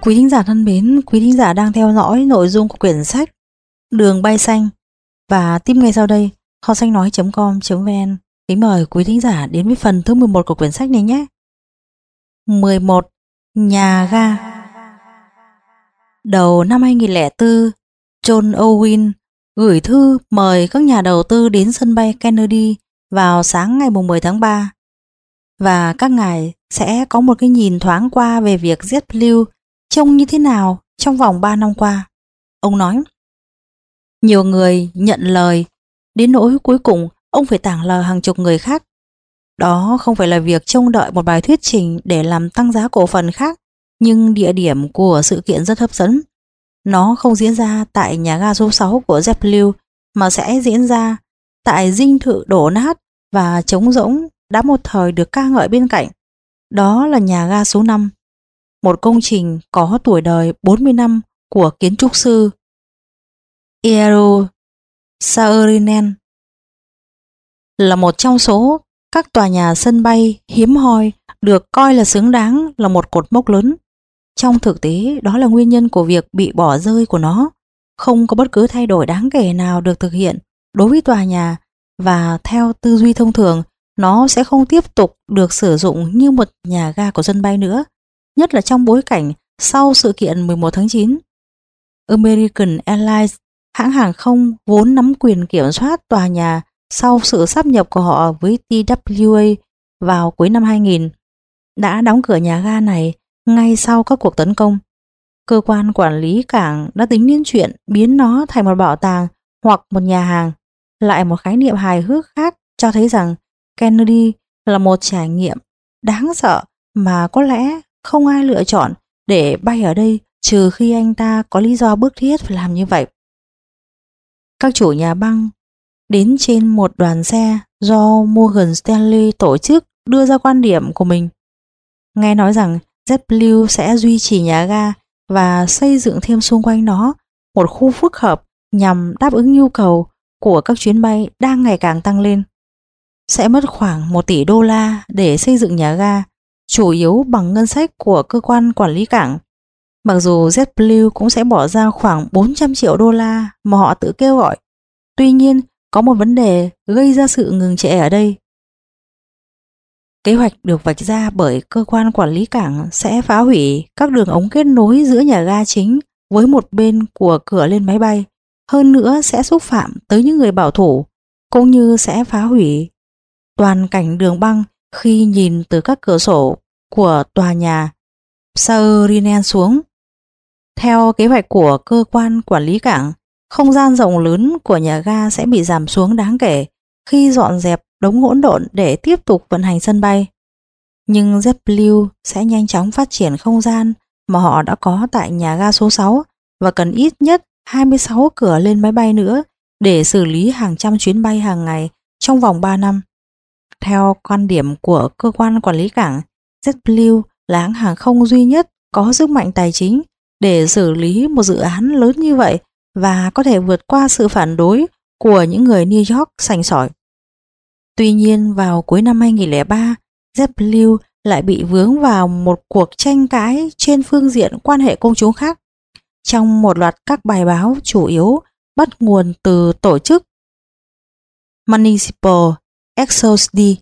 Quý thính giả thân mến, quý thính giả đang theo dõi nội dung của quyển sách Đường Bay Xanh và tiếp ngay sau đây kho sách nói.com.vn kính mời quý thính giả đến với phần thứ 11 của quyển sách này nhé. 11. Nhà ga. Đầu năm 2004, John Owen gửi thư mời các nhà đầu tư đến sân bay Kennedy vào sáng ngày 10 tháng 3 và các ngài sẽ có một cái nhìn thoáng qua về việc JetBlue trông như thế nào trong vòng 3 năm qua. Ông nói, nhiều người nhận lời, đến nỗi cuối cùng ông phải tảng lờ hàng chục người khác. Đó không phải là việc trông đợi một bài thuyết trình để làm tăng giá cổ phần khác, nhưng địa điểm của sự kiện rất hấp dẫn. Nó không diễn ra tại nhà ga số 6 của JetBlue mà sẽ diễn ra tại dinh thự đổ nát và trống rỗng đã một thời được ca ngợi bên cạnh. Đó là nhà ga số 5, một công trình có tuổi đời 40 năm của kiến trúc sư Eero Saarinen, là một trong số các tòa nhà sân bay hiếm hoi được coi là xứng đáng là một cột mốc lớn. Trong thực tế, đó là nguyên nhân của việc bị bỏ rơi của nó. Không có bất cứ thay đổi đáng kể nào được thực hiện đối với tòa nhà, và theo tư duy thông thường, nó sẽ không tiếp tục được sử dụng như một nhà ga của sân bay nữa, nhất là trong bối cảnh sau sự kiện 11 tháng 9. American Airlines, hãng hàng không vốn nắm quyền kiểm soát tòa nhà sau sự sáp nhập của họ với TWA vào cuối năm 2000, đã đóng cửa nhà ga này ngay sau các cuộc tấn công. Cơ quan quản lý cảng đã tính đến chuyện biến nó thành một bảo tàng hoặc một nhà hàng. Lại một khái niệm hài hước khác cho thấy rằng Kennedy là một trải nghiệm đáng sợ mà có lẽ không ai lựa chọn để bay ở đây trừ khi anh ta có lý do bức thiết phải làm như vậy. Các chủ nhà băng đến trên một đoàn xe do Morgan Stanley tổ chức đưa ra quan điểm của mình. Nghe nói rằng JetBlue sẽ duy trì nhà ga và xây dựng thêm xung quanh nó một khu phức hợp nhằm đáp ứng nhu cầu của các chuyến bay đang ngày càng tăng lên. Sẽ mất khoảng 1 tỷ đô la để xây dựng nhà ga, chủ yếu bằng ngân sách của cơ quan quản lý cảng. Mặc dù JetBlue cũng sẽ bỏ ra khoảng 400 triệu đô la mà họ tự kêu gọi. Tuy nhiên, có một vấn đề gây ra sự ngừng trệ ở đây. Kế hoạch được vạch ra bởi cơ quan quản lý cảng sẽ phá hủy các đường ống kết nối giữa nhà ga chính với một bên của cửa lên máy bay. Hơn nữa sẽ xúc phạm tới những người bảo thủ, cũng như sẽ phá hủy toàn cảnh đường băng khi nhìn từ các cửa sổ của tòa nhà Saarinen xuống. Theo kế hoạch của cơ quan quản lý cảng, không gian rộng lớn của nhà ga sẽ bị giảm xuống đáng kể khi dọn dẹp đống hỗn độn để tiếp tục vận hành sân bay. Nhưng JetBlue sẽ nhanh chóng phát triển không gian mà họ đã có tại nhà ga số 6 và cần ít nhất 26 cửa lên máy bay nữa để xử lý hàng trăm chuyến bay hàng ngày trong vòng 3 năm. Theo quan điểm của cơ quan quản lý cảng, JetBlue là hãng hàng không duy nhất có sức mạnh tài chính để xử lý một dự án lớn như vậy và có thể vượt qua sự phản đối của những người New York sành sỏi. Tuy nhiên, vào cuối năm 2003, JetBlue lại bị vướng vào một cuộc tranh cãi trên phương diện quan hệ công chúng khác. Trong một loạt các bài báo chủ yếu bắt nguồn từ tổ chức Municipal Exodus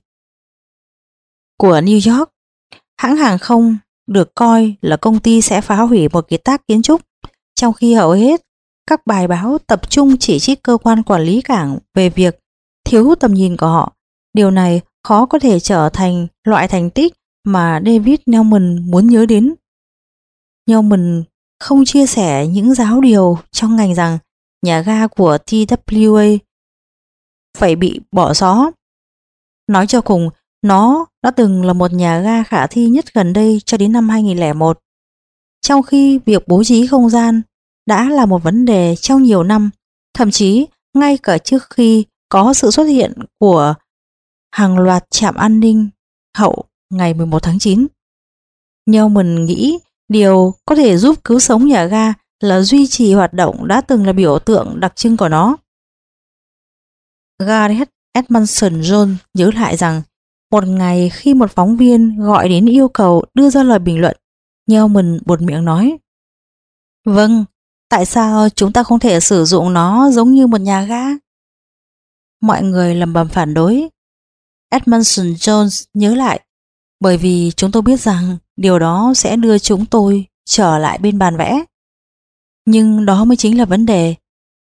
của New York, hãng hàng không được coi là công ty sẽ phá hủy một kiệt tác kiến trúc, trong khi hầu hết các bài báo tập trung chỉ trích cơ quan quản lý cảng về việc thiếu tầm nhìn của họ. Điều này khó có thể trở thành loại thành tích mà David Neumann muốn nhớ đến. Neumann không chia sẻ những giáo điều trong ngành rằng nhà ga của TWA phải bị bỏ xó. Nói cho cùng, nó đã từng là một nhà ga khả thi nhất gần đây cho đến năm 2001. Trong khi việc bố trí không gian đã là một vấn đề trong nhiều năm, thậm chí ngay cả trước khi có sự xuất hiện của hàng loạt trạm an ninh hậu ngày 11 tháng 9. Neumann nghĩ điều có thể giúp cứu sống nhà ga là duy trì hoạt động đã từng là biểu tượng đặc trưng của nó. Gareth Edmondson Jones nhớ lại rằng một ngày khi một phóng viên gọi đến yêu cầu đưa ra lời bình luận, Neumann buột miệng nói: Vâng, tại sao chúng ta không thể sử dụng nó giống như một nhà ga? Mọi người lầm bầm phản đối. Edmondson Jones nhớ lại, bởi vì chúng tôi biết rằng điều đó sẽ đưa chúng tôi trở lại bên bàn vẽ. Nhưng đó mới chính là vấn đề.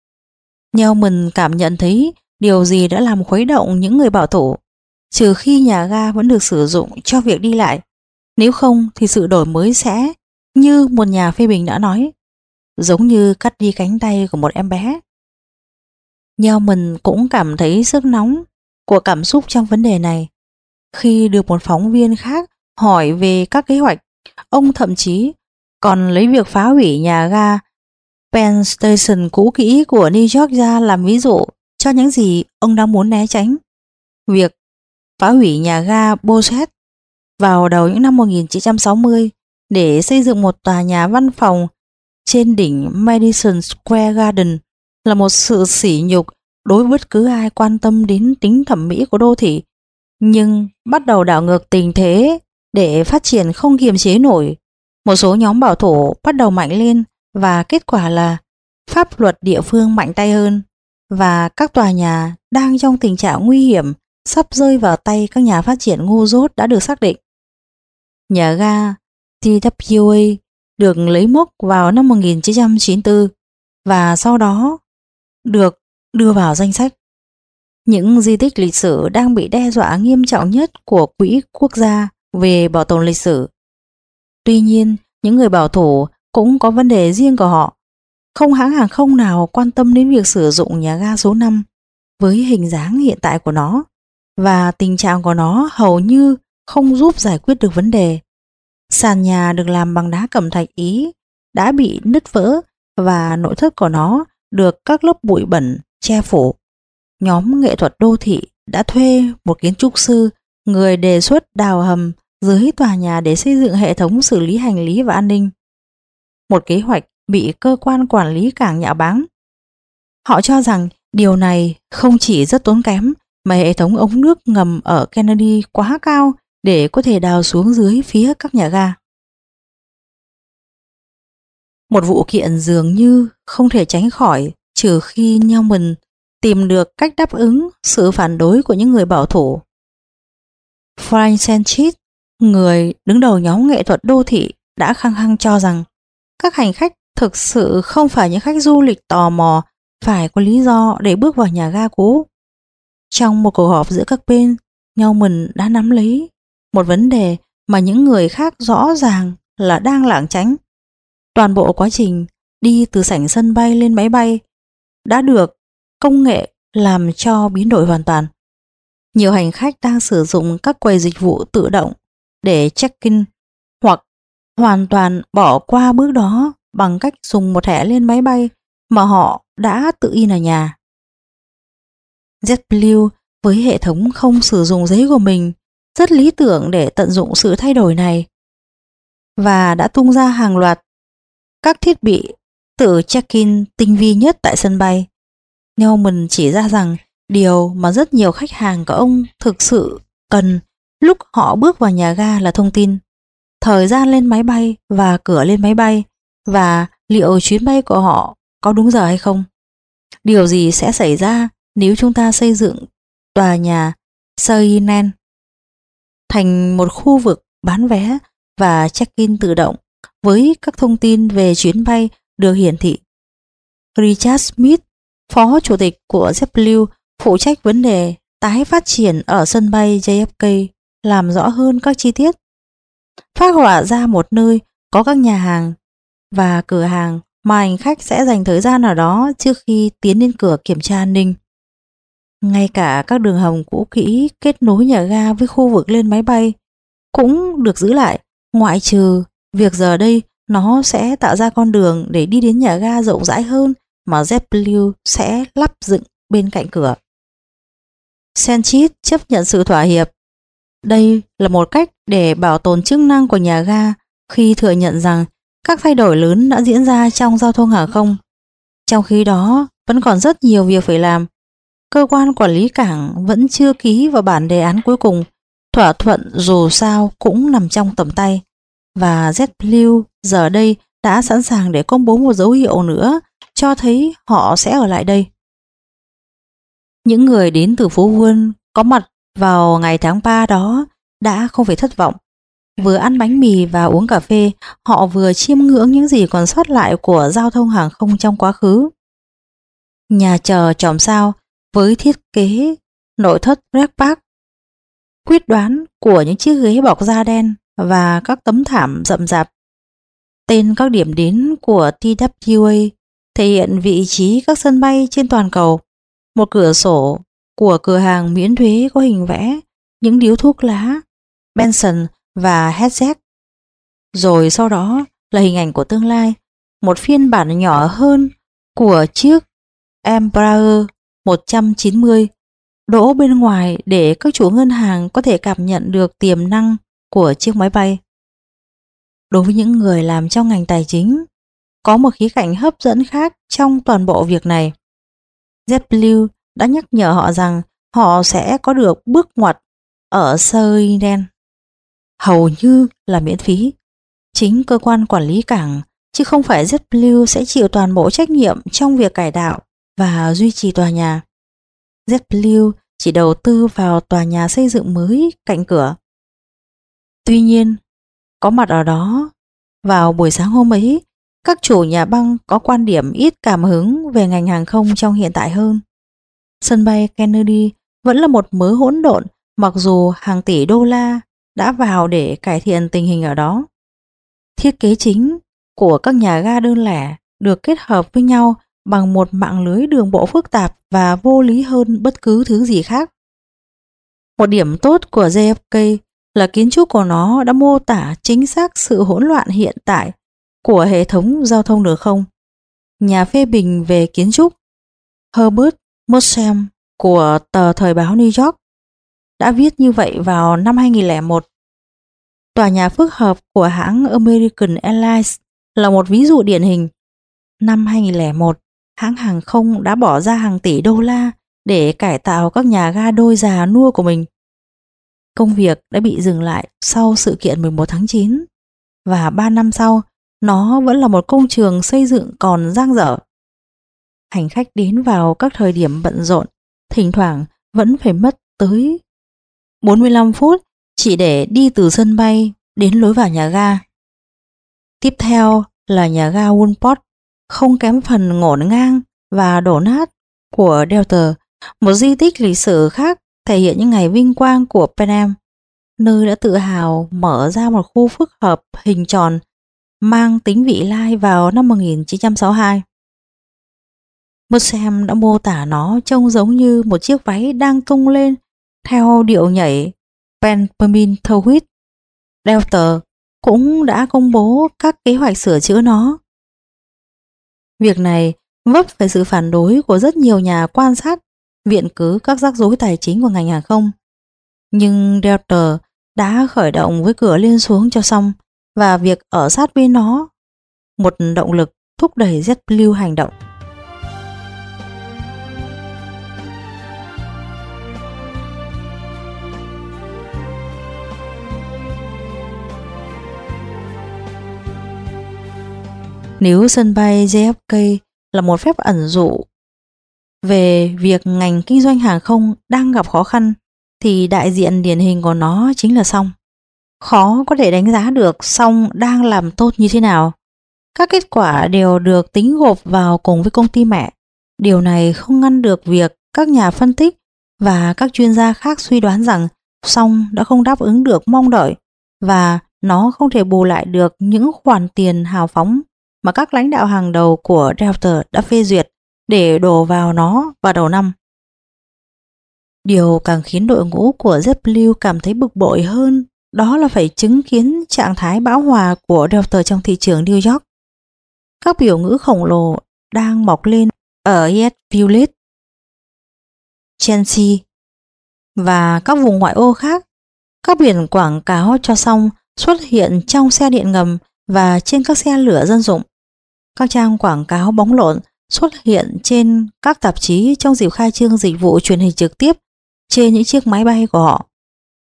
Newman cảm nhận thấy điều gì đã làm khuấy động những người bảo thủ, trừ khi nhà ga vẫn được sử dụng cho việc đi lại. Nếu không thì sự đổi mới sẽ, như một nhà phê bình đã nói, giống như cắt đi cánh tay của một em bé. Newman cũng cảm thấy sức nóng của cảm xúc trong vấn đề này. Khi được một phóng viên khác hỏi về các kế hoạch, ông thậm chí còn lấy việc phá hủy nhà ga Penn Station cũ kỹ của New York ra làm ví dụ cho những gì ông đang muốn né tránh. Việc phá hủy nhà ga Bosset vào đầu những năm 1960 để xây dựng một tòa nhà văn phòng trên đỉnh Madison Square Garden là một sự sỉ nhục đối với bất cứ ai quan tâm đến tính thẩm mỹ của đô thị, nhưng bắt đầu đảo ngược tình thế để phát triển không kiềm chế nổi. Một số nhóm bảo thủ bắt đầu mạnh lên và kết quả là pháp luật địa phương mạnh tay hơn và các tòa nhà đang trong tình trạng nguy hiểm sắp rơi vào tay các nhà phát triển ngu dốt đã được xác định. Nhà ga TWA được lấy mốc vào năm 1994 và sau đó được đưa vào danh sách những di tích lịch sử đang bị đe dọa nghiêm trọng nhất của Quỹ Quốc gia về bảo tồn lịch sử. Tuy nhiên, những người bảo thủ cũng có vấn đề riêng của họ. Không hãng hàng không nào quan tâm đến việc sử dụng nhà ga số 5 với hình dáng hiện tại của nó, và tình trạng của nó hầu như không giúp giải quyết được vấn đề. Sàn nhà được làm bằng đá cẩm thạch Ý đã bị nứt vỡ và nội thất của nó được các lớp bụi bẩn che phủ. Nhóm nghệ thuật đô thị đã thuê một kiến trúc sư, người đề xuất đào hầm dưới tòa nhà để xây dựng hệ thống xử lý hành lý và an ninh. Một kế hoạch bị cơ quan quản lý cảng nhạo báng. Họ cho rằng điều này không chỉ rất tốn kém mà hệ thống ống nước ngầm ở Kennedy quá cao để có thể đào xuống dưới phía các nhà ga. Một vụ kiện dường như không thể tránh khỏi trừ khi Newman tìm được cách đáp ứng sự phản đối của những người bảo thủ. Frank Sanchez, người đứng đầu nhóm nghệ thuật đô thị, đã khăng khăng cho rằng các hành khách thực sự không phải những khách du lịch tò mò phải có lý do để bước vào nhà ga cũ. Trong một cuộc họp giữa các bên, Newman đã nắm lấy một vấn đề mà những người khác rõ ràng là đang lảng tránh. Toàn bộ quá trình đi từ sảnh sân bay lên máy bay đã được công nghệ làm cho biến đổi hoàn toàn. Nhiều hành khách đang sử dụng các quầy dịch vụ tự động để check-in hoặc hoàn toàn bỏ qua bước đó bằng cách dùng một thẻ lên máy bay mà họ đã tự in ở nhà. JetBlue với hệ thống không sử dụng giấy của mình rất lý tưởng để tận dụng sự thay đổi này và đã tung ra hàng loạt các thiết bị tự check-in tinh vi nhất tại sân bay. Newman chỉ ra rằng điều mà rất nhiều khách hàng của ông thực sự cần lúc họ bước vào nhà ga là thông tin, thời gian lên máy bay và cửa lên máy bay, và liệu chuyến bay của họ có đúng giờ hay không. Điều gì sẽ xảy ra nếu chúng ta xây dựng tòa nhà Seinen thành một khu vực bán vé và check-in tự động với các thông tin về chuyến bay được hiển thị. Richard Smith, phó chủ tịch của JetBlue phụ trách vấn đề tái phát triển ở sân bay JFK, làm rõ hơn các chi tiết. Phác họa ra một nơi có các nhà hàng và cửa hàng mà hành khách sẽ dành thời gian ở đó trước khi tiến đến cửa kiểm tra an ninh. Ngay cả các đường hầm cũ kỹ kết nối nhà ga với khu vực lên máy bay cũng được giữ lại, ngoại trừ việc giờ đây nó sẽ tạo ra con đường để đi đến nhà ga rộng rãi hơn mà JetBlue sẽ lắp dựng bên cạnh cửa. Sanchez chấp nhận sự thỏa hiệp. Đây là một cách để bảo tồn chức năng của nhà ga khi thừa nhận rằng các thay đổi lớn đã diễn ra trong giao thông hàng không. Trong khi đó, vẫn còn rất nhiều việc phải làm. Cơ quan quản lý cảng vẫn chưa ký vào bản đề án cuối cùng. Thỏa thuận dù sao cũng nằm trong tầm tay. Và JetBlue giờ đây đã sẵn sàng để công bố một dấu hiệu nữa cho thấy họ sẽ ở lại đây. Những người đến từ phố Wall có mặt vào ngày tháng 3 đó đã không phải thất vọng. Vừa ăn bánh mì và uống cà phê, họ vừa chiêm ngưỡng những gì còn sót lại của giao thông hàng không trong quá khứ. Nhà chờ chòm sao với thiết kế nội thất Red Park, quyết đoán của những chiếc ghế bọc da đen và các tấm thảm rậm rạp. Tên các điểm đến của TWA thể hiện vị trí các sân bay trên toàn cầu. Một cửa sổ của cửa hàng miễn thuế có hình vẽ những điếu thuốc lá, Benson và Headset. Rồi sau đó là hình ảnh của tương lai, một phiên bản nhỏ hơn của chiếc Embraer 190 đỗ bên ngoài để các chủ ngân hàng có thể cảm nhận được tiềm năng của chiếc máy bay. Đối với những người làm trong ngành tài chính, có một khía cạnh hấp dẫn khác trong toàn bộ việc này. JetBlue đã nhắc nhở họ rằng họ sẽ có được bước ngoặt ở Sweden hầu như là miễn phí. Chính cơ quan quản lý cảng, chứ không phải JetBlue, sẽ chịu toàn bộ trách nhiệm trong việc cải tạo và duy trì tòa nhà. JetBlue chỉ đầu tư vào tòa nhà xây dựng mới cạnh cửa. Tuy nhiên, có mặt ở đó vào buổi sáng hôm ấy, các chủ nhà băng có quan điểm ít cảm hứng về ngành hàng không trong hiện tại hơn. Sân bay Kennedy vẫn là một mớ hỗn độn, mặc dù hàng tỷ đô la đã vào để cải thiện tình hình ở đó. Thiết kế chính của các nhà ga đơn lẻ được kết hợp với nhau bằng một mạng lưới đường bộ phức tạp và vô lý hơn bất cứ thứ gì khác. Một điểm tốt của JFK là kiến trúc của nó đã mô tả chính xác sự hỗn loạn hiện tại của hệ thống giao thông đường không. Nhà phê bình về kiến trúc Herbert Mossam của tờ Thời báo New York đã viết như vậy vào năm 2001. Tòa nhà phức hợp của hãng American Airlines là một ví dụ điển hình. Năm 2001, hãng hàng không đã bỏ ra hàng tỷ đô la để cải tạo các nhà ga đôi già nua của mình. Công việc đã bị dừng lại sau sự kiện 11 tháng 9 và 3 năm sau, nó vẫn là một công trường xây dựng còn dang dở. Hành khách đến vào các thời điểm bận rộn, thỉnh thoảng vẫn phải mất tới 45 phút chỉ để đi từ sân bay đến lối vào nhà ga. Tiếp theo là nhà ga Woolport, không kém phần ngổn ngang và đổ nát của Delta, một di tích lịch sử khác thể hiện những ngày vinh quang của Pan Am, nơi đã tự hào mở ra một khu phức hợp hình tròn mang tính vị lai vào năm 1962. Mossam đã mô tả nó trông giống như một chiếc váy đang tung lên theo điệu nhảy Pantomime Thowit. Delta cũng đã công bố các kế hoạch sửa chữa nó. Việc này vấp phải sự phản đối của rất nhiều nhà quan sát viện cớ các rắc rối tài chính của ngành hàng không. Nhưng Delta đã khởi động với cửa lên xuống cho xong, và việc ở sát bên nó một động lực thúc đẩy JetBlue hành động. Nếu sân bay JFK là một phép ẩn dụ về việc ngành kinh doanh hàng không đang gặp khó khăn, thì đại diện điển hình của nó chính là Song. Khó có thể đánh giá được Song đang làm tốt như thế nào. Các kết quả đều được tính gộp vào cùng với công ty mẹ. Điều này không ngăn được việc các nhà phân tích và các chuyên gia khác suy đoán rằng Song đã không đáp ứng được mong đợi và nó không thể bù lại được những khoản tiền hào phóng mà các lãnh đạo hàng đầu của Delta đã phê duyệt để đổ vào nó vào đầu năm. Điều càng khiến đội ngũ của JetBlue cảm thấy bực bội hơn đó là phải chứng kiến trạng thái bão hòa của Delta trong thị trường New York. Các biểu ngữ khổng lồ đang mọc lên ở East Village, Chelsea và các vùng ngoại ô khác. Các biển quảng cáo cho Song xuất hiện trong xe điện ngầm và trên các xe lửa dân dụng. Các trang quảng cáo bóng lộn xuất hiện trên các tạp chí trong dịp khai trương dịch vụ truyền hình trực tiếp trên những chiếc máy bay của họ.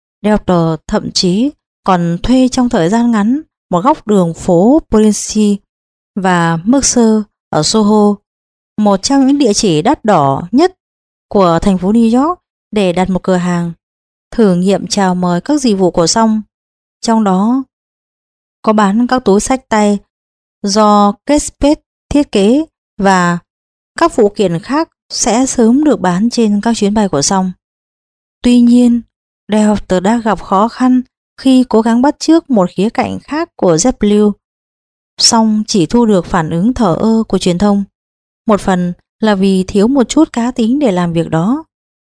Delta thậm chí còn thuê trong thời gian ngắn một góc đường phố Prince và Mercer ở Soho, một trong những địa chỉ đắt đỏ nhất của thành phố New York, để đặt một cửa hàng thử nghiệm chào mời các dịch vụ của Song, trong đó có bán các túi xách tay do Kate Spade thiết kế và các phụ kiện khác sẽ sớm được bán trên các chuyến bay của Song. Tuy nhiên, Delta đã gặp khó khăn khi cố gắng bắt chước một khía cạnh khác của JetBlue, song chỉ thu được phản ứng thờ ơ của truyền thông, một phần là vì thiếu một chút cá tính để làm việc đó.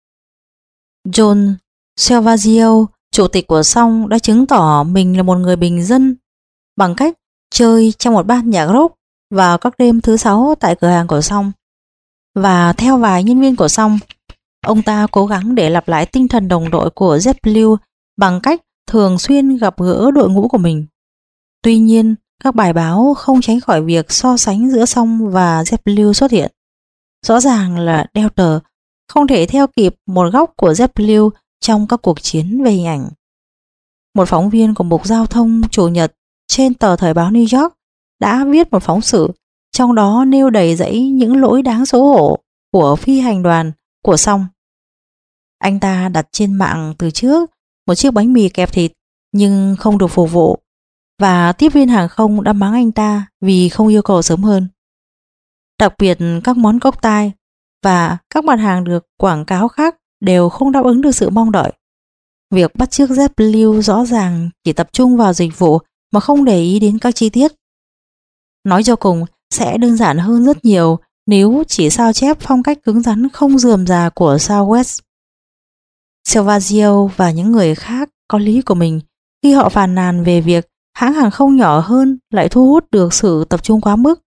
John Salvaggio, chủ tịch của Song, đã chứng tỏ mình là một người bình dân bằng cách chơi trong một ban nhạc rock vào các đêm thứ sáu tại cửa hàng của Song. Và theo vài nhân viên của Song, ông ta cố gắng để lặp lại tinh thần đồng đội của JetBlue bằng cách thường xuyên gặp gỡ đội ngũ của mình. Tuy nhiên, các bài báo không tránh khỏi việc so sánh giữa Song và JetBlue xuất hiện. Rõ ràng là Delta không thể theo kịp một góc của JetBlue trong các cuộc chiến về hình ảnh. Một phóng viên của Mục Giao thông Chủ nhật trên tờ Thời báo New York đã viết một phóng sự, trong đó nêu đầy dẫy những lỗi đáng xấu hổ của phi hành đoàn của Song. Anh ta đặt trên mạng từ trước một chiếc bánh mì kẹp thịt nhưng không được phục vụ, và tiếp viên hàng không đã mắng anh ta vì không yêu cầu sớm hơn. Đặc biệt các món cocktail và các mặt hàng được quảng cáo khác đều không đáp ứng được sự mong đợi. Việc bắt chước JetBlue rõ ràng chỉ tập trung vào dịch vụ mà không để ý đến các chi tiết. Nói cho cùng, sẽ đơn giản hơn rất nhiều nếu chỉ sao chép phong cách cứng rắn không rườm rà của Southwest. Salvaggio và những người khác có lý của mình khi họ phàn nàn về việc hãng hàng không nhỏ hơn lại thu hút được sự tập trung quá mức.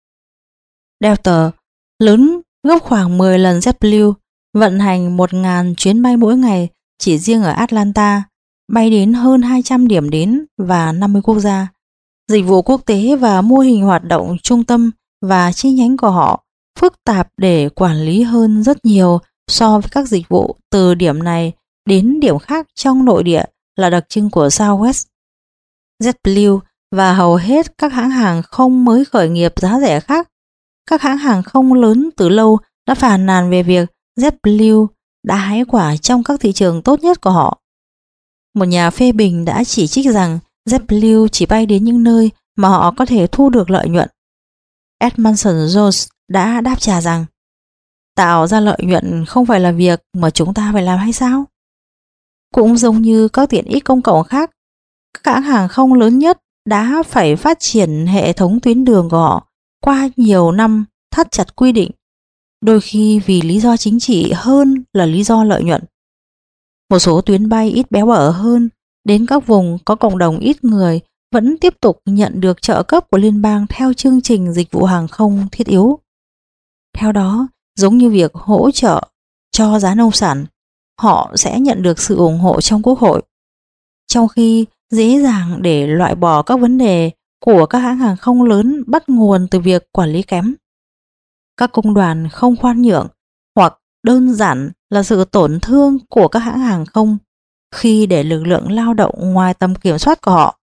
Delta lớn gấp khoảng 10 lần JetBlue, vận hành 1.000 chuyến bay mỗi ngày chỉ riêng ở Atlanta, bay đến hơn 200 điểm đến và 50 quốc gia. Dịch vụ quốc tế và mô hình hoạt động trung tâm và chi nhánh của họ phức tạp để quản lý hơn rất nhiều so với các dịch vụ từ điểm này đến điểm khác trong nội địa là đặc trưng của Southwest. JetBlue và hầu hết các hãng hàng không mới khởi nghiệp giá rẻ khác, các hãng hàng không lớn từ lâu đã phàn nàn về việc JetBlue đã hái quả trong các thị trường tốt nhất của họ. Một nhà phê bình đã chỉ trích rằng JetBlue chỉ bay đến những nơi mà họ có thể thu được lợi nhuận. Edmondson Jones đã đáp trả rằng tạo ra lợi nhuận không phải là việc mà chúng ta phải làm hay sao? Cũng giống như các tiện ích công cộng khác, các hãng hàng không lớn nhất đã phải phát triển hệ thống tuyến đường của họ qua nhiều năm thắt chặt quy định, đôi khi vì lý do chính trị hơn là lý do lợi nhuận. Một số tuyến bay ít béo bở hơn đến các vùng có cộng đồng ít người vẫn tiếp tục nhận được trợ cấp của liên bang theo chương trình dịch vụ hàng không thiết yếu. Theo đó, giống như việc hỗ trợ cho giá nông sản, họ sẽ nhận được sự ủng hộ trong Quốc hội, trong khi dễ dàng để loại bỏ các vấn đề của các hãng hàng không lớn bắt nguồn từ việc quản lý kém. Các công đoàn không khoan nhượng hoặc đơn giản là sự tổn thương của các hãng hàng không khi để lực lượng lao động ngoài tầm kiểm soát của họ.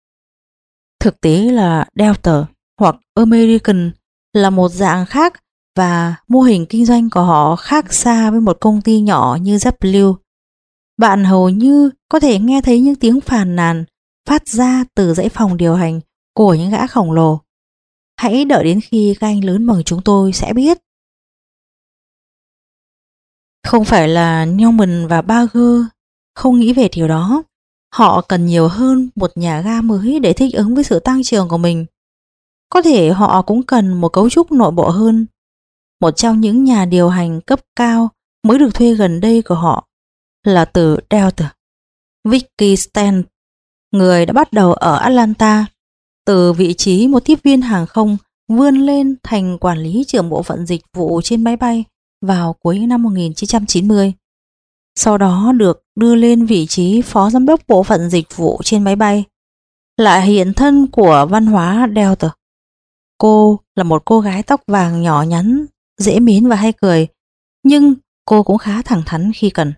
Thực tế là Delta hoặc American là một dạng khác và mô hình kinh doanh của họ khác xa với một công ty nhỏ như JetBlue. Bạn hầu như có thể nghe thấy những tiếng phàn nàn phát ra từ dãy phòng điều hành của những gã khổng lồ. Hãy đợi đến khi các anh lớn bằng chúng tôi sẽ biết. Không phải là Newman và Barger không nghĩ về điều đó. Họ cần nhiều hơn một nhà ga mới để thích ứng với sự tăng trưởng của mình. Có thể họ cũng cần một cấu trúc nội bộ hơn. Một trong những nhà điều hành cấp cao mới được thuê gần đây của họ là từ Delta, Vicky Stent, người đã bắt đầu ở Atlanta, từ vị trí một tiếp viên hàng không vươn lên thành quản lý trưởng bộ phận dịch vụ trên máy bay vào cuối năm 1990. Sau đó được đưa lên vị trí phó giám đốc bộ phận dịch vụ trên máy bay, là hiện thân của văn hóa Delta. Cô là một cô gái tóc vàng nhỏ nhắn, dễ mến và hay cười, nhưng cô cũng khá thẳng thắn khi cần.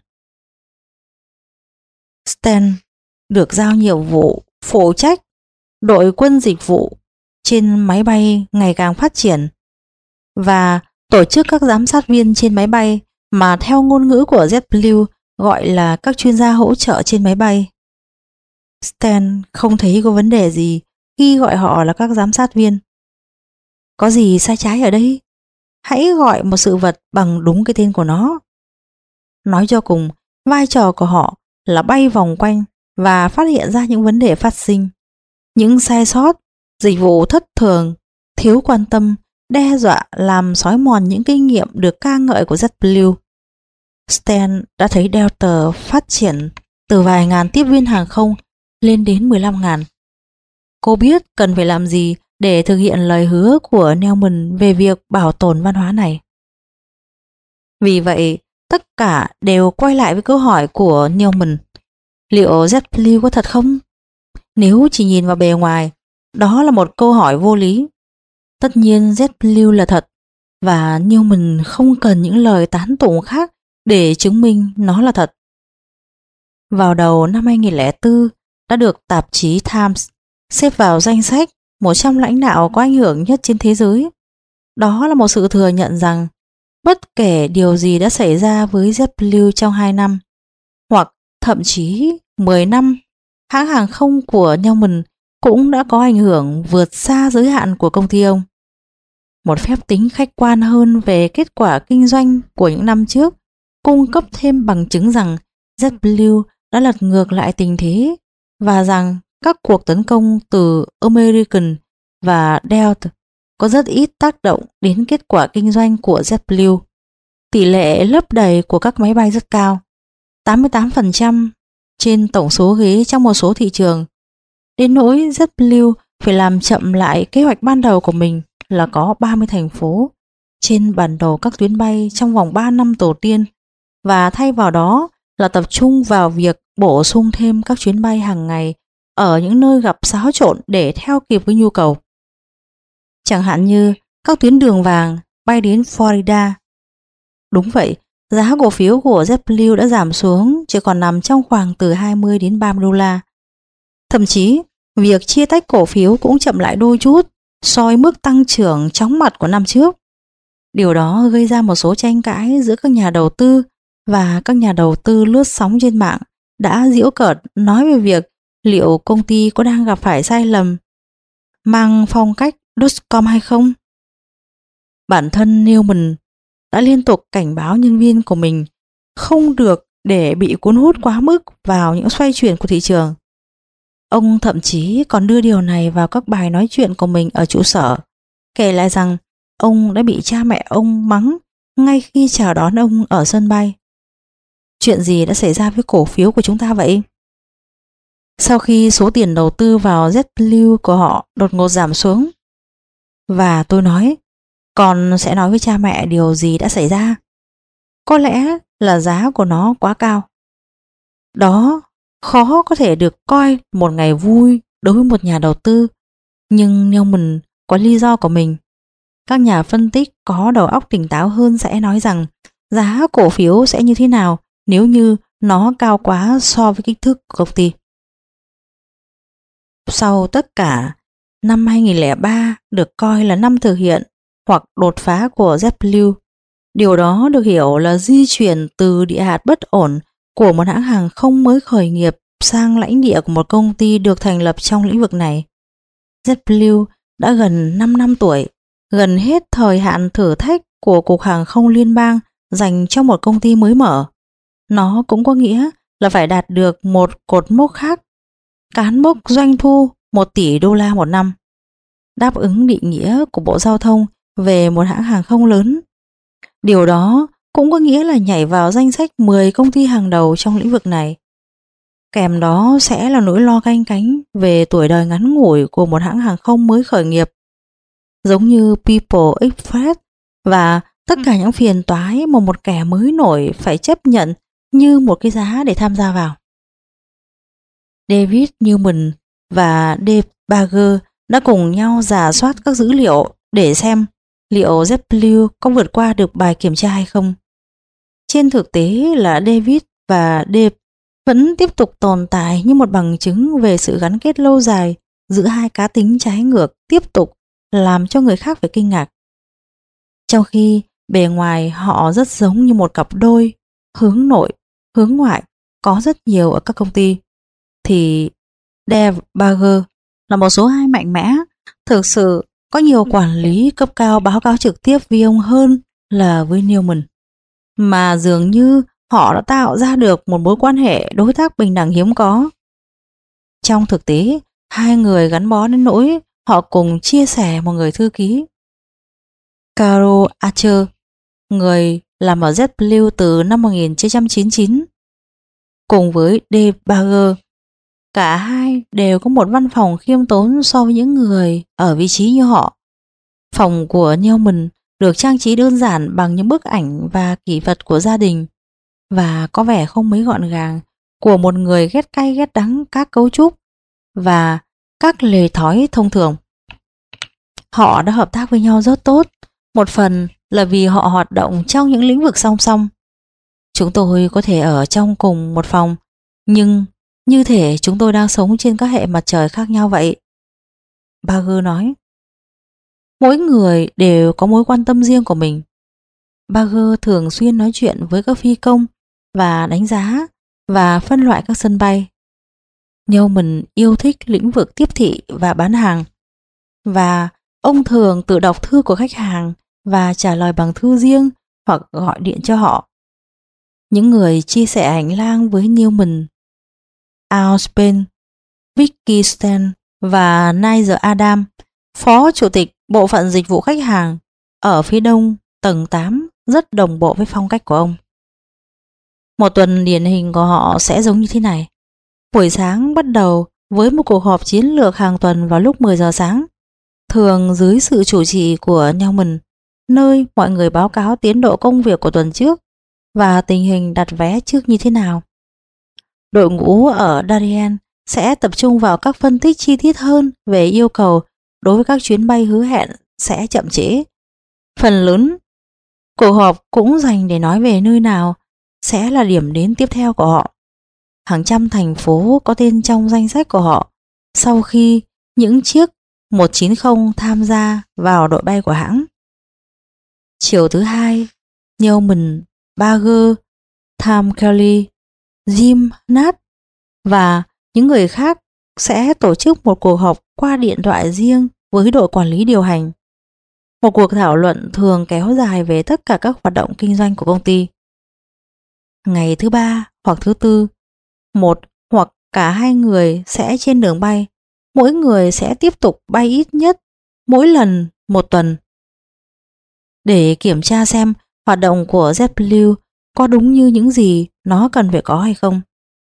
Stan được giao nhiệm vụ phụ trách đội quân dịch vụ trên máy bay ngày càng phát triển và tổ chức các giám sát viên trên máy bay mà theo ngôn ngữ của JetBlue gọi là các chuyên gia hỗ trợ trên máy bay. Stan không thấy có vấn đề gì khi gọi họ là các giám sát viên. Có gì sai trái ở đây? Hãy gọi một sự vật bằng đúng cái tên của nó. Nói cho cùng, vai trò của họ là bay vòng quanh và phát hiện ra những vấn đề phát sinh. Những sai sót, dịch vụ thất thường, thiếu quan tâm, đe dọa làm xói mòn những kinh nghiệm được ca ngợi của JetBlue. Stan đã thấy Delta phát triển từ vài ngàn tiếp viên hàng không lên đến 15.000. Cô biết cần phải làm gì để thực hiện lời hứa của Newman về việc bảo tồn văn hóa này. Vì vậy, tất cả đều quay lại với câu hỏi của Newman. Liệu JetBlue có thật không? Nếu chỉ nhìn vào bề ngoài, đó là một câu hỏi vô lý. Tất nhiên JetBlue là thật, và Newman không cần những lời tán tụng khác để chứng minh nó là thật. Vào đầu năm 2004, đã được tạp chí Times xếp vào danh sách 100 lãnh đạo có ảnh hưởng nhất trên thế giới. Đó là một sự thừa nhận rằng bất kể điều gì đã xảy ra với JetBlue trong 2 năm, hoặc thậm chí 10 năm, hãng hàng không của Newman cũng đã có ảnh hưởng vượt xa giới hạn của công ty ông. Một phép tính khách quan hơn về kết quả kinh doanh của những năm trước cung cấp thêm bằng chứng rằng JetBlue đã lật ngược lại tình thế và rằng các cuộc tấn công từ American và Delta có rất ít tác động đến kết quả kinh doanh của JetBlue. Tỷ lệ lấp đầy của các máy bay rất cao, 88% trên tổng số ghế trong một số thị trường. Đến nỗi JetBlue phải làm chậm lại kế hoạch ban đầu của mình là có 30 thành phố trên bản đồ các tuyến bay trong vòng 3 năm đầu tiên, và thay vào đó là tập trung vào việc bổ sung thêm các chuyến bay hàng ngày ở những nơi gặp xáo trộn để theo kịp với nhu cầu. Chẳng hạn như các tuyến đường vàng bay đến Florida. Đúng vậy, giá cổ phiếu của JetBlue đã giảm xuống chỉ còn nằm trong khoảng từ 20 đến 30 đô la. Thậm chí, việc chia tách cổ phiếu cũng chậm lại đôi chút so với mức tăng trưởng chóng mặt của năm trước. Điều đó gây ra một số tranh cãi giữa các nhà đầu tư, và các nhà đầu tư lướt sóng trên mạng đã giễu cợt nói về việc liệu công ty có đang gặp phải sai lầm mang phong cách .com hay không. Bản thân Newman đã liên tục cảnh báo nhân viên của mình không được để bị cuốn hút quá mức vào những xoay chuyển của thị trường. Ông thậm chí còn đưa điều này vào các bài nói chuyện của mình ở trụ sở, kể lại rằng ông đã bị cha mẹ ông mắng ngay khi chào đón ông ở sân bay. Chuyện gì đã xảy ra với cổ phiếu của chúng ta vậy? Sau khi số tiền đầu tư vào JetBlue của họ đột ngột giảm xuống, và tôi nói, con sẽ nói với cha mẹ điều gì đã xảy ra. Có lẽ là giá của nó quá cao. Đó khó có thể được coi một ngày vui đối với một nhà đầu tư, nhưng Newman có lý do của mình. Các nhà phân tích có đầu óc tỉnh táo hơn sẽ nói rằng giá cổ phiếu sẽ như thế nào nếu như nó cao quá so với kích thước của công ty. Sau tất cả, năm 2003 được coi là năm thực hiện hoặc đột phá của JetBlue. Điều đó được hiểu là di chuyển từ địa hạt bất ổn của một hãng hàng không mới khởi nghiệp sang lãnh địa của một công ty được thành lập trong lĩnh vực này. JetBlue đã gần 5 năm tuổi, gần hết thời hạn thử thách của Cục Hàng không Liên bang dành cho một công ty mới mở. Nó cũng có nghĩa là phải đạt được một cột mốc khác, cán mốc doanh thu 1 tỷ đô la một năm, đáp ứng định nghĩa của Bộ Giao thông về một hãng hàng không lớn. Điều đó cũng có nghĩa là nhảy vào danh sách 10 công ty hàng đầu trong lĩnh vực này. Kèm đó sẽ là nỗi lo canh cánh về tuổi đời ngắn ngủi của một hãng hàng không mới khởi nghiệp, giống như People Express, và tất cả những phiền toái mà một kẻ mới nổi phải chấp nhận như một cái giá để tham gia vào. David Newman và Dave Barger đã cùng nhau rà soát các dữ liệu để xem liệu JetBlue có vượt qua được bài kiểm tra hay không. Trên thực tế là David và Dave vẫn tiếp tục tồn tại như một bằng chứng về sự gắn kết lâu dài giữa hai cá tính trái ngược tiếp tục làm cho người khác phải kinh ngạc. Trong khi bề ngoài họ rất giống như một cặp đôi, hướng nội, hướng ngoại, có rất nhiều ở các công ty, thì Dave Barger là một số 2 mạnh mẽ, thực sự có nhiều quản lý cấp cao báo cáo trực tiếp với ông hơn là với Newman. Mà dường như họ đã tạo ra được một mối quan hệ đối tác bình đẳng hiếm có. Trong thực tế, hai người gắn bó đến nỗi họ cùng chia sẻ một người thư ký. Carol Archer, người làm ở JetBlue từ năm 1999, cùng với Dave Barger, cả hai đều có một văn phòng khiêm tốn so với những người ở vị trí như họ. Phòng của Newman được trang trí đơn giản bằng những bức ảnh và kỷ vật của gia đình, và có vẻ không mấy gọn gàng, của một người ghét cay ghét đắng các cấu trúc và các lề thói thông thường. Họ đã hợp tác với nhau rất tốt, một phần là vì họ hoạt động trong những lĩnh vực song song. Chúng tôi có thể ở trong cùng một phòng, nhưng như thể chúng tôi đang sống trên các hệ mặt trời khác nhau vậy. Barger nói. Mỗi người đều có mối quan tâm riêng của mình. Barger thường xuyên nói chuyện với các phi công và đánh giá và phân loại các sân bay. Newman yêu thích lĩnh vực tiếp thị và bán hàng, và ông thường tự đọc thư của khách hàng và trả lời bằng thư riêng hoặc gọi điện cho họ. Những người chia sẻ hành lang với Newman: Al Spain, Vicky Stan và Nigel Adam, phó chủ tịch bộ phận dịch vụ khách hàng ở phía đông tầng 8, rất đồng bộ với phong cách của ông. Một tuần điển hình của họ sẽ giống như thế này. Buổi sáng bắt đầu với một cuộc họp chiến lược hàng tuần vào lúc 10 giờ sáng, thường dưới sự chủ trì của Newman, nơi mọi người báo cáo tiến độ công việc của tuần trước và tình hình đặt vé trước như thế nào. Đội ngũ ở Darien sẽ tập trung vào các phân tích chi tiết hơn về yêu cầu đối với các chuyến bay hứa hẹn sẽ chậm trễ. Phần lớn cuộc họp cũng dành để nói về nơi nào sẽ là điểm đến tiếp theo của họ. Hàng trăm thành phố có tên trong danh sách của họ sau khi những chiếc 190 tham gia vào đội bay của hãng. Chiều thứ hai, Newman, Barger, Tom Kelly, Jim Nat và những người khác sẽ tổ chức một cuộc họp qua điện thoại riêng với đội quản lý điều hành. Một cuộc thảo luận thường kéo dài về tất cả các hoạt động kinh doanh của công ty. Ngày thứ ba hoặc thứ tư, một hoặc cả hai người sẽ trên đường bay. Mỗi người sẽ tiếp tục bay ít nhất mỗi lần một tuần để kiểm tra xem hoạt động của JetBlue có đúng như những gì nó cần phải có hay không.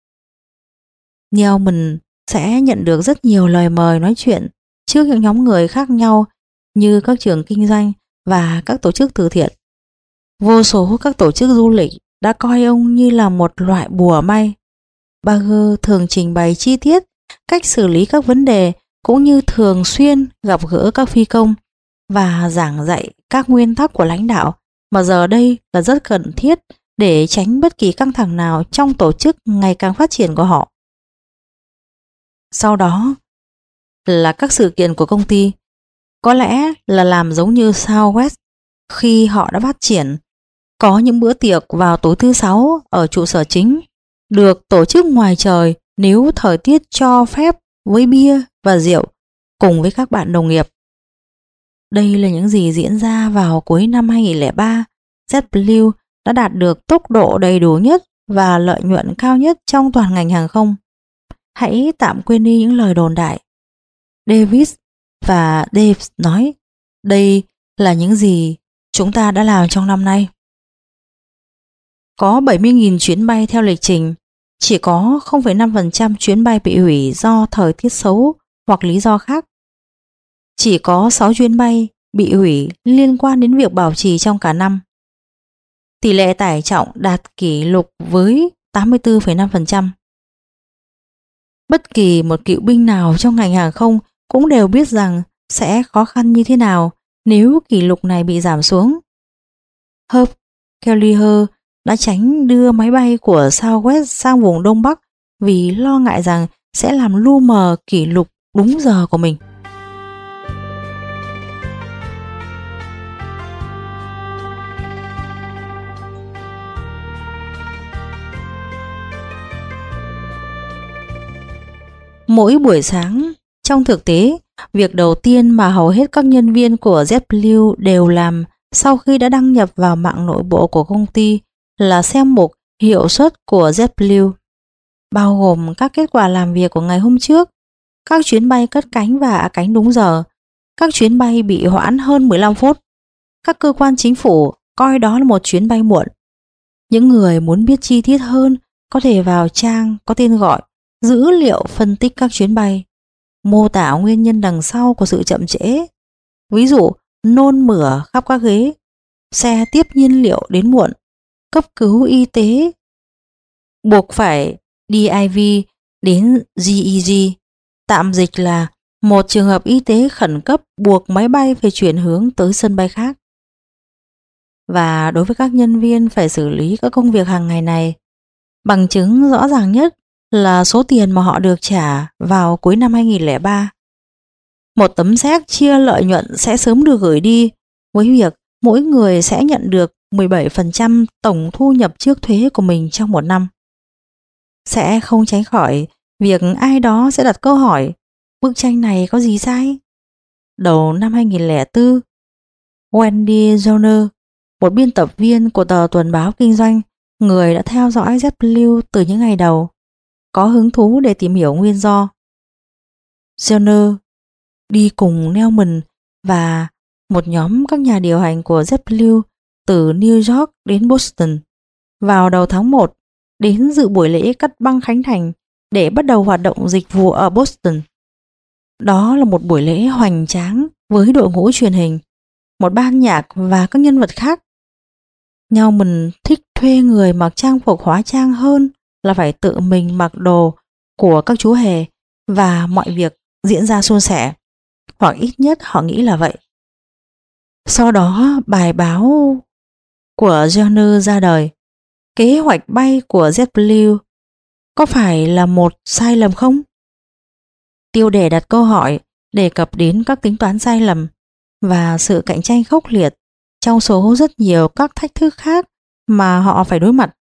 Newman sẽ nhận được rất nhiều lời mời nói chuyện trước những nhóm người khác nhau như các trường kinh doanh và các tổ chức từ thiện. Vô số các tổ chức du lịch đã coi ông như là một loại bùa may. Barger thường trình bày chi tiết cách xử lý các vấn đề, cũng như thường xuyên gặp gỡ các phi công và giảng dạy các nguyên tắc của lãnh đạo mà giờ đây là rất cần thiết để tránh bất kỳ căng thẳng nào trong tổ chức ngày càng phát triển của họ. Sau đó là các sự kiện của công ty, có lẽ là làm giống như Southwest khi họ đã phát triển. Có những bữa tiệc vào tối thứ Sáu ở trụ sở chính, được tổ chức ngoài trời nếu thời tiết cho phép, với bia và rượu cùng với các bạn đồng nghiệp. Đây là những gì diễn ra vào cuối năm 2003. JetBlue đã đạt được tốc độ đầy đủ nhất và lợi nhuận cao nhất trong toàn ngành hàng không. Hãy tạm quên đi những lời đồn đại. Davis và Dave nói, đây là những gì chúng ta đã làm trong năm nay. Có 70.000 chuyến bay theo lịch trình, chỉ có 0,5% chuyến bay bị hủy do thời tiết xấu hoặc lý do khác. Chỉ có 6 chuyến bay bị hủy liên quan đến việc bảo trì trong cả năm. Tỷ lệ tải trọng đạt kỷ lục với 84,5%. Bất kỳ một cựu binh nào trong ngành hàng không cũng đều biết rằng sẽ khó khăn như thế nào nếu kỷ lục này bị giảm xuống. Herb Kelleher đã tránh đưa máy bay của Southwest sang vùng Đông Bắc vì lo ngại rằng sẽ làm lu mờ kỷ lục đúng giờ của mình. Mỗi buổi sáng, trong thực tế, việc đầu tiên mà hầu hết các nhân viên của JetBlue đều làm sau khi đã đăng nhập vào mạng nội bộ của công ty là xem mục hiệu suất của JetBlue, bao gồm các kết quả làm việc của ngày hôm trước, các chuyến bay cất cánh và hạ cánh đúng giờ, các chuyến bay bị hoãn hơn 15 phút. Các cơ quan chính phủ coi đó là một chuyến bay muộn. Những người muốn biết chi tiết hơn có thể vào trang có tên gọi dữ liệu phân tích các chuyến bay, mô tả nguyên nhân đằng sau của sự chậm trễ. Ví dụ, nôn mửa khắp các ghế, xe tiếp nhiên liệu đến muộn, cấp cứu y tế buộc phải DIV đến GEG, tạm dịch là một trường hợp y tế khẩn cấp buộc máy bay phải chuyển hướng tới sân bay khác. Và đối với các nhân viên phải xử lý các công việc hàng ngày này, bằng chứng rõ ràng nhất là số tiền mà họ được trả vào cuối năm 2003. Một tấm séc chia lợi nhuận sẽ sớm được gửi đi, với việc mỗi người sẽ nhận được 17% tổng thu nhập trước thuế của mình trong một năm. Sẽ không tránh khỏi việc ai đó sẽ đặt câu hỏi, bức tranh này có gì sai? Đầu năm 2004, Wendy Joner, một biên tập viên của tờ tuần báo kinh doanh, người đã theo dõi JetBlue từ những ngày đầu, có hứng thú để tìm hiểu nguyên do. Joner đi cùng Nelman và một nhóm các nhà điều hành của JetBlue từ New York đến Boston vào đầu tháng 1 đến dự buổi lễ cắt băng khánh thành để bắt đầu hoạt động dịch vụ ở Boston. Đó là một buổi lễ hoành tráng với đội ngũ truyền hình, một ban nhạc và các nhân vật khác. Nelman thích thuê người mặc trang phục hóa trang hơn là phải tự mình mặc đồ của các chú hề, và mọi việc diễn ra suôn sẻ, hoặc ít nhất họ nghĩ là vậy. Sau đó bài báo của Joner ra đời. Kế hoạch bay của JetBlue có phải là một sai lầm không? Tiêu đề đặt câu hỏi đề cập đến các tính toán sai lầm và sự cạnh tranh khốc liệt trong số rất nhiều các thách thức khác mà họ phải đối mặt.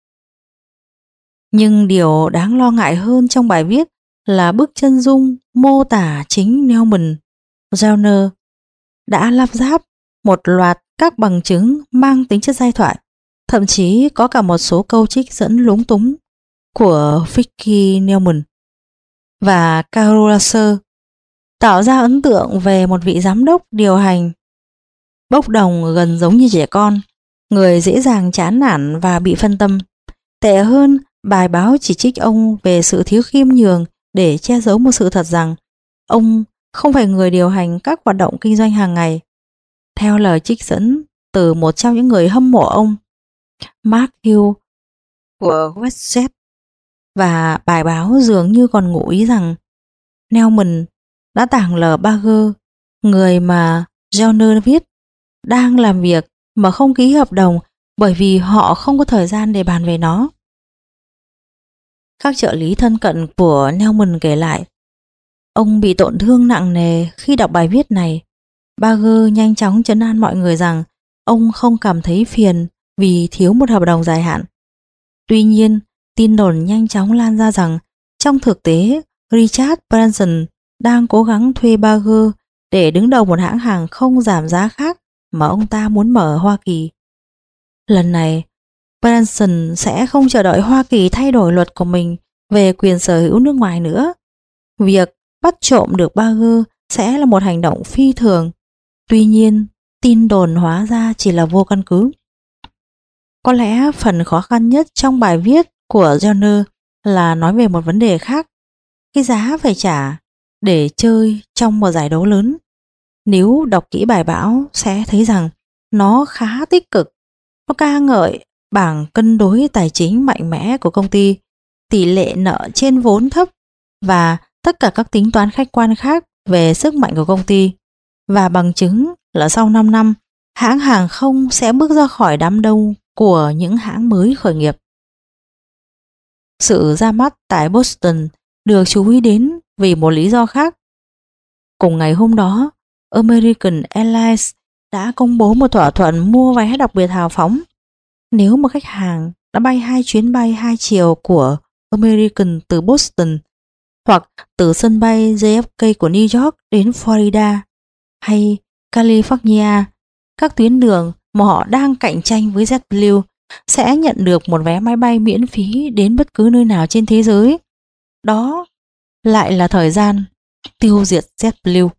Nhưng điều đáng lo ngại hơn trong bài viết là bức chân dung mô tả chính Nelman Joner đã lắp ráp một loạt các bằng chứng mang tính chất giai thoại, thậm chí có cả một số câu trích dẫn lúng túng của Vicki Nelman và Carol Lasser, tạo ra ấn tượng về một vị giám đốc điều hành bốc đồng gần giống như trẻ con, người dễ dàng chán nản và bị phân tâm. Tệ hơn, bài báo chỉ trích ông về sự thiếu khiêm nhường để che giấu một sự thật rằng ông không phải người điều hành các hoạt động kinh doanh hàng ngày. Theo lời trích dẫn từ một trong những người hâm mộ ông, Mark Hill của WestJet, và bài báo dường như còn ngụ ý rằng Nelman đã tảng lờ Barger, người mà Joner viết, đang làm việc mà không ký hợp đồng bởi vì họ không có thời gian để bàn về nó. Các trợ lý thân cận của Nelman kể lại, ông bị tổn thương nặng nề khi đọc bài viết này. Barger nhanh chóng trấn an mọi người rằng ông không cảm thấy phiền vì thiếu một hợp đồng dài hạn. Tuy nhiên, tin đồn nhanh chóng lan ra rằng trong thực tế, Richard Branson đang cố gắng thuê Barger để đứng đầu một hãng hàng không giảm giá khác mà ông ta muốn mở ở Hoa Kỳ. Lần này, Branson sẽ không chờ đợi Hoa Kỳ thay đổi luật của mình về quyền sở hữu nước ngoài nữa. Việc bắt trộm được Barger sẽ là một hành động phi thường. Tuy nhiên, tin đồn hóa ra chỉ là vô căn cứ. Có lẽ phần khó khăn nhất trong bài viết của Joner là nói về một vấn đề khác, cái giá phải trả để chơi trong một giải đấu lớn. Nếu đọc kỹ bài báo sẽ thấy rằng nó khá tích cực. Nó ca ngợi bảng cân đối tài chính mạnh mẽ của công ty, tỷ lệ nợ trên vốn thấp và tất cả các tính toán khách quan khác về sức mạnh của công ty. Và bằng chứng là sau 5 năm, hãng hàng không sẽ bước ra khỏi đám đông của những hãng mới khởi nghiệp. Sự ra mắt tại Boston được chú ý đến vì một lý do khác. Cùng ngày hôm đó, American Airlines đã công bố một thỏa thuận mua vé đặc biệt hào phóng. Nếu một khách hàng đã bay 2 chuyến bay 2 chiều của American từ Boston hoặc từ sân bay JFK của New York đến Florida hay California, các tuyến đường mà họ đang cạnh tranh với JetBlue, sẽ nhận được một vé máy bay miễn phí đến bất cứ nơi nào trên thế giới. Đó lại là thời gian tiêu diệt JetBlue.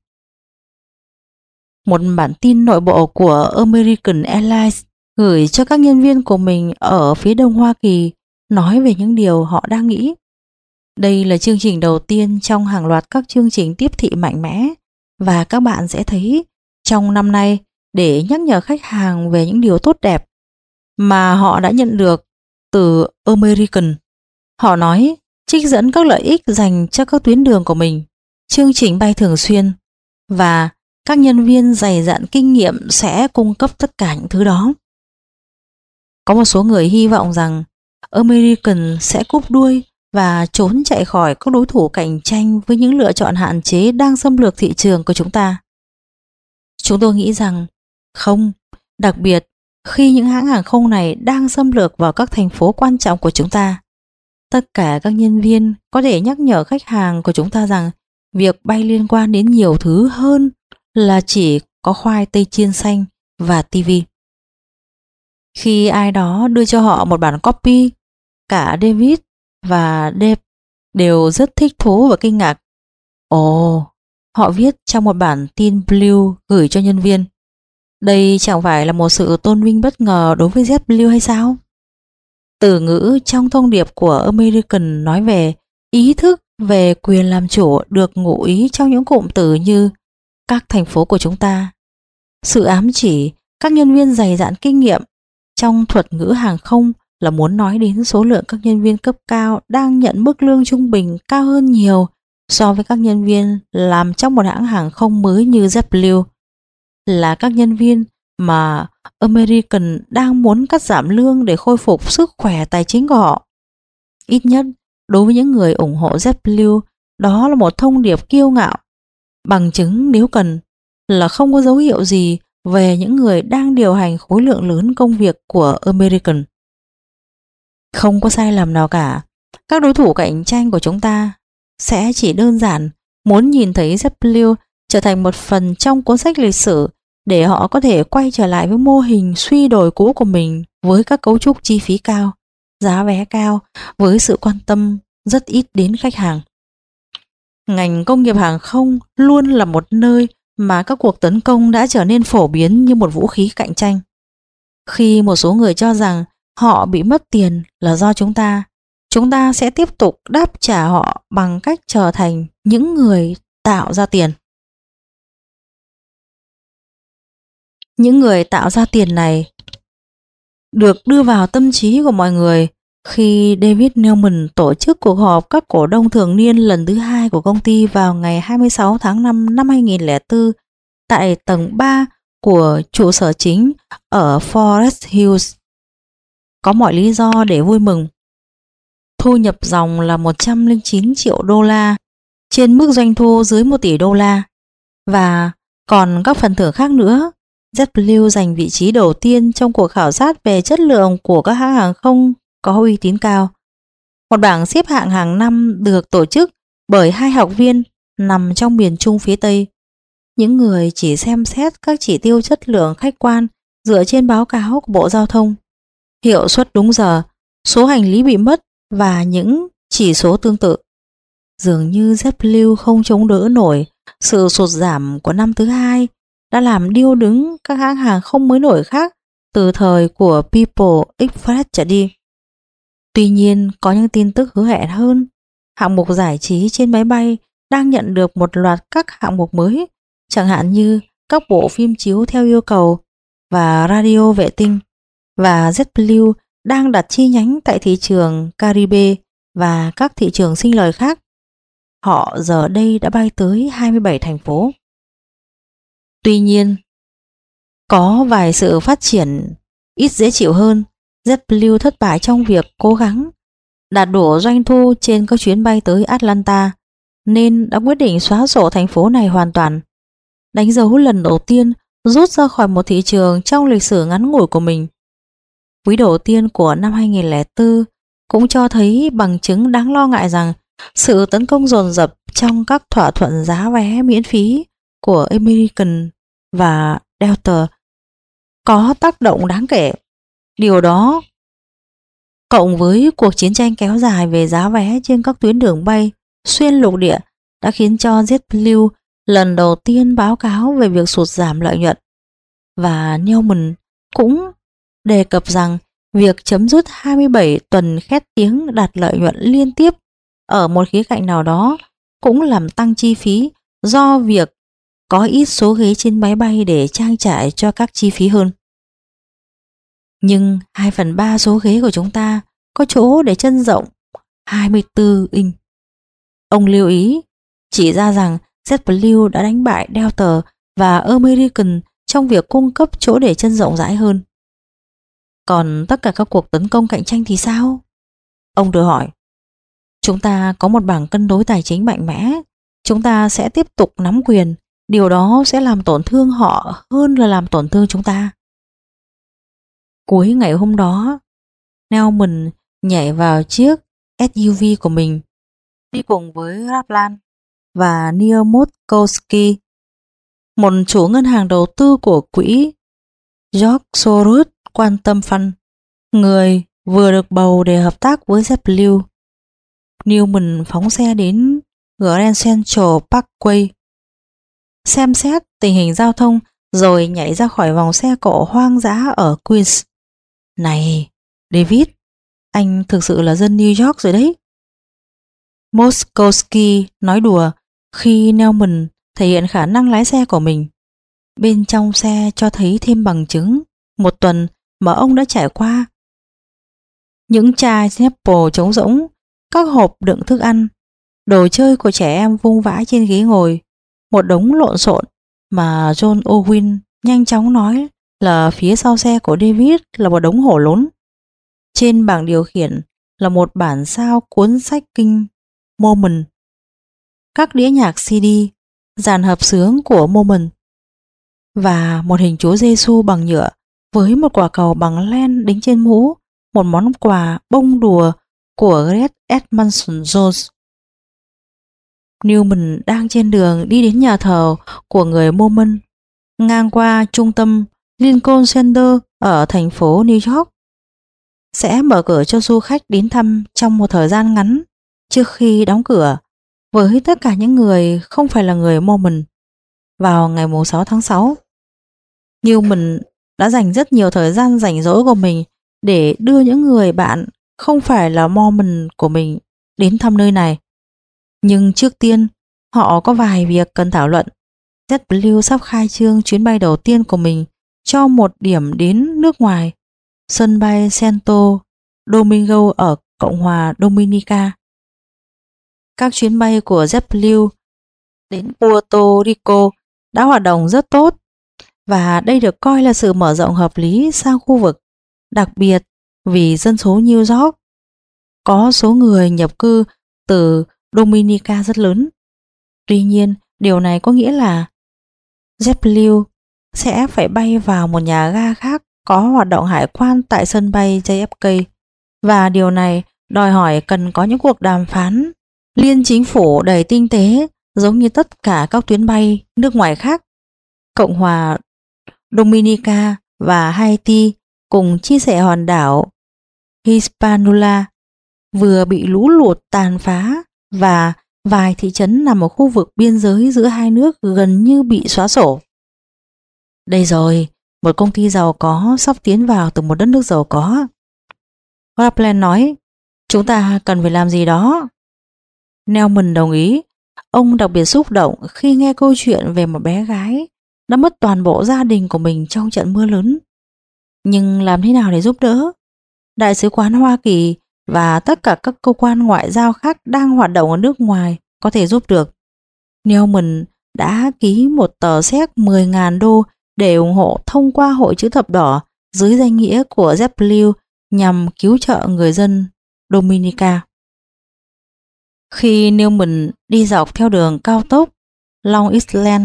Một bản tin nội bộ của American Airlines gửi cho các nhân viên của mình ở phía đông Hoa Kỳ nói về những điều họ đang nghĩ. Đây là chương trình đầu tiên trong hàng loạt các chương trình tiếp thị mạnh mẽ, và các bạn sẽ thấy trong năm nay, để nhắc nhở khách hàng về những điều tốt đẹp mà họ đã nhận được từ American. Họ nói trích dẫn các lợi ích dành cho các tuyến đường của mình, chương trình bay thường xuyên, và các nhân viên dày dặn kinh nghiệm sẽ cung cấp tất cả những thứ đó. Có một số người hy vọng rằng American sẽ cúp đuôi và trốn chạy khỏi các đối thủ cạnh tranh với những lựa chọn hạn chế đang xâm lược thị trường của chúng ta. Chúng tôi nghĩ rằng không, đặc biệt khi những hãng hàng không này đang xâm lược vào các thành phố quan trọng của chúng ta. Tất cả các nhân viên có thể nhắc nhở khách hàng của chúng ta rằng việc bay liên quan đến nhiều thứ hơn là chỉ có khoai tây chiên xanh và tivi. Khi ai đó đưa cho họ một bản copy, cả David và Dave đều rất thích thú và kinh ngạc. Ồ, họ viết trong một bản tin Blue gửi cho nhân viên. Đây chẳng phải là một sự tôn vinh bất ngờ đối với JetBlue hay sao? Từ ngữ trong thông điệp của American nói về ý thức về quyền làm chủ được ngụ ý trong những cụm từ như các thành phố của chúng ta. Sự ám chỉ các nhân viên dày dặn kinh nghiệm trong thuật ngữ hàng không là muốn nói đến số lượng các nhân viên cấp cao đang nhận mức lương trung bình cao hơn nhiều so với các nhân viên làm trong một hãng hàng không mới như JetBlue, là các nhân viên mà American đang muốn cắt giảm lương để khôi phục sức khỏe tài chính của họ. Ít nhất đối với những người ủng hộ JetBlue, đó là một thông điệp kiêu ngạo. Bằng chứng nếu cần là không có dấu hiệu gì về những người đang điều hành khối lượng lớn công việc của American. Không có sai lầm nào cả. Các đối thủ cạnh tranh của chúng ta sẽ chỉ đơn giản muốn nhìn thấy JetBlue trở thành một phần trong cuốn sách lịch sử để họ có thể quay trở lại với mô hình suy đồi cũ của mình với các cấu trúc chi phí cao, giá vé cao, với sự quan tâm rất ít đến khách hàng. Ngành công nghiệp hàng không luôn là một nơi mà các cuộc tấn công đã trở nên phổ biến như một vũ khí cạnh tranh. Khi một số người cho rằng họ bị mất tiền là do chúng ta sẽ tiếp tục đáp trả họ bằng cách trở thành những người tạo ra tiền. Những người tạo ra tiền này được đưa vào tâm trí của mọi người khi David Neumann tổ chức cuộc họp các cổ đông thường niên lần thứ 2 của công ty vào ngày 26 tháng 5 năm 2004 tại tầng 3 của trụ sở chính ở Forest Hills. Có mọi lý do để vui mừng. Thu nhập ròng là 109 triệu đô la trên mức doanh thu dưới 1 tỷ đô la, và còn các phần thưởng khác nữa. JetBlue giành vị trí đầu tiên trong cuộc khảo sát về chất lượng của các hãng hàng không có uy tín cao. Một bảng xếp hạng hàng năm được tổ chức bởi 2 học viên nằm trong miền Trung phía Tây. Những người chỉ xem xét các chỉ tiêu chất lượng khách quan dựa trên báo cáo của Bộ Giao thông, hiệu suất đúng giờ, số hành lý bị mất và những chỉ số tương tự. Dường như JetBlue không chống đỡ nổi sự sụt giảm của năm thứ 2 đã làm điêu đứng các hãng hàng không mới nổi khác từ thời của People Express trở đi. Tuy nhiên, có những tin tức hứa hẹn hơn. Hạng mục giải trí trên máy bay đang nhận được một loạt các hạng mục mới, chẳng hạn như các bộ phim chiếu theo yêu cầu và radio vệ tinh, và JetBlue đang đặt chi nhánh tại thị trường Caribe và các thị trường sinh lời khác. Họ giờ đây đã bay tới 27 thành phố. Tuy nhiên, có vài sự phát triển ít dễ chịu hơn. JetBlue thất bại trong việc cố gắng đạt đủ doanh thu trên các chuyến bay tới Atlanta, nên đã quyết định xóa sổ thành phố này hoàn toàn, đánh dấu lần đầu tiên rút ra khỏi một thị trường trong lịch sử ngắn ngủi của mình. Quý đầu tiên của năm 2004 cũng cho thấy bằng chứng đáng lo ngại rằng sự tấn công dồn dập trong các thỏa thuận giá vé miễn phí của American và Delta có tác động đáng kể. Điều đó, cộng với cuộc chiến tranh kéo dài về giá vé trên các tuyến đường bay xuyên lục địa, đã khiến cho JetBlue lần đầu tiên báo cáo về việc sụt giảm lợi nhuận. Và Newman cũng đề cập rằng việc chấm dứt 27 tuần khét tiếng đạt lợi nhuận liên tiếp ở một khía cạnh nào đó cũng làm tăng chi phí do việc có ít số ghế trên máy bay để trang trải cho các chi phí hơn. Nhưng 2/3 số ghế của chúng ta có chỗ để chân rộng 24 inch. Ông lưu ý chỉ ra rằng JetBlue đã đánh bại Delta và American trong việc cung cấp chỗ để chân rộng rãi hơn. Còn tất cả các cuộc tấn công cạnh tranh thì sao? Ông tự hỏi. Chúng ta có một bảng cân đối tài chính mạnh mẽ. Chúng ta sẽ tiếp tục nắm quyền. Điều đó sẽ làm tổn thương họ hơn là làm tổn thương chúng ta. Cuối ngày hôm đó, Newman nhảy vào chiếc SUV của mình, đi cùng với Kaplan và Neil Motkowski, một chủ ngân hàng đầu tư của quỹ George Soros quan tâm Fund, người vừa được bầu để hợp tác với JetBlue. Newman phóng xe đến Grand Central Parkway, xem xét tình hình giao thông rồi nhảy ra khỏi vòng xe cộ hoang dã ở Queens. Này, David, anh thực sự là dân New York rồi đấy. Moskowski nói đùa khi Newman thể hiện khả năng lái xe của mình. Bên trong xe cho thấy thêm bằng chứng một tuần mà ông đã trải qua. Những chai Snapple trống rỗng, các hộp đựng thức ăn, đồ chơi của trẻ em vung vãi trên ghế ngồi, một đống lộn xộn mà John Owen nhanh chóng nói là phía sau xe của David là một đống hổ lốn. Trên bảng điều khiển là một bản sao cuốn sách kinh Mormon, các đĩa nhạc CD, dàn hợp xướng của Mormon và một hình Chúa Giêsu bằng nhựa với một quả cầu bằng len đính trên mũ, một món quà bông đùa của Greg Edmonson Jones. Newman đang trên đường đi đến nhà thờ của người Mormon, ngang qua trung tâm Lincoln Center ở thành phố New York. Sẽ mở cửa cho du khách đến thăm trong một thời gian ngắn trước khi đóng cửa với tất cả những người không phải là người Mormon vào ngày 6 tháng 6. Newman đã dành rất nhiều thời gian rảnh rỗi của mình để đưa những người bạn không phải là Mormon của mình đến thăm nơi này. Nhưng trước tiên, họ có vài việc cần thảo luận. JetBlue sắp khai trương chuyến bay đầu tiên của mình cho một điểm đến nước ngoài, sân bay Santo Domingo ở Cộng hòa Dominica. Các chuyến bay của JetBlue đến Puerto Rico đã hoạt động rất tốt, và đây được coi là sự mở rộng hợp lý sang khu vực, đặc biệt vì dân số New York có số người nhập cư từ Dominica rất lớn. Tuy nhiên, điều này có nghĩa là JetBlue sẽ phải bay vào một nhà ga khác có hoạt động hải quan tại sân bay JFK, và điều này đòi hỏi cần có những cuộc đàm phán liên chính phủ đầy tinh tế giống như tất cả các tuyến bay nước ngoài khác. Cộng hòa Dominica và Haiti cùng chia sẻ hòn đảo Hispaniola vừa bị lũ lụt tàn phá, và vài thị trấn nằm ở khu vực biên giới giữa hai nước gần như bị xóa sổ. Đây rồi, một công ty giàu có sắp tiến vào từ một đất nước giàu có. Kaplan nói, chúng ta cần phải làm gì đó. Newman đồng ý. Ông đặc biệt xúc động khi nghe câu chuyện về một bé gái đã mất toàn bộ gia đình của mình trong trận mưa lớn. Nhưng làm thế nào để giúp đỡ? Đại sứ quán Hoa Kỳ và tất cả các cơ quan ngoại giao khác đang hoạt động ở nước ngoài có thể giúp được. Newman đã ký một tờ séc 10.000 đô để ủng hộ thông qua Hội Chữ Thập Đỏ dưới danh nghĩa của JetBlue nhằm cứu trợ người dân Dominica. Khi Newman đi dọc theo đường cao tốc Long Island,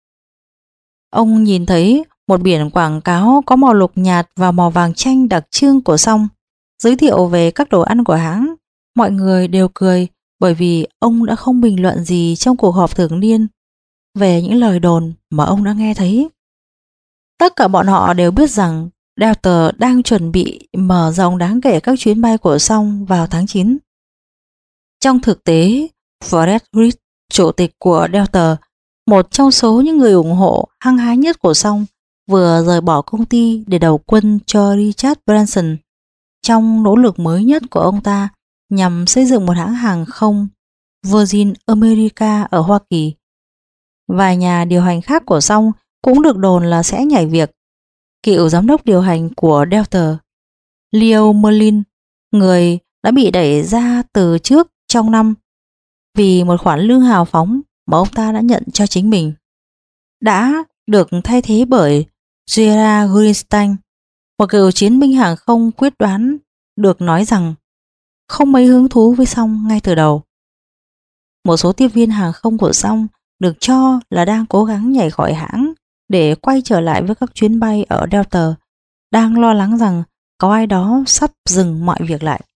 ông nhìn thấy một biển quảng cáo có màu lục nhạt và màu vàng chanh đặc trưng của Song, giới thiệu về các đồ ăn của hãng. Mọi người đều cười bởi vì ông đã không bình luận gì trong cuộc họp thường niên về những lời đồn mà ông đã nghe thấy. Tất cả bọn họ đều biết rằng Delta đang chuẩn bị mở rộng đáng kể các chuyến bay của Song vào tháng 9. Trong thực tế, Fred Reed, chủ tịch của Delta, một trong số những người ủng hộ hăng hái nhất của Song, vừa rời bỏ công ty để đầu quân cho Richard Branson trong nỗ lực mới nhất của ông ta nhằm xây dựng một hãng hàng không Virgin America ở Hoa Kỳ. Vài nhà điều hành khác của Song cũng được đồn là sẽ nhảy việc. Cựu giám đốc điều hành của Delta, Leo Merlin, người đã bị đẩy ra từ trước trong năm vì một khoản lương hào phóng mà ông ta đã nhận cho chính mình, đã được thay thế bởi Gerald Greenstein, một cựu chiến binh hàng không quyết đoán, được nói rằng không mấy hứng thú với Song ngay từ đầu. Một số tiếp viên hàng không của Song được cho là đang cố gắng nhảy khỏi hãng để quay trở lại với các chuyến bay ở Delta, đang lo lắng rằng có ai đó sắp dừng mọi việc lại.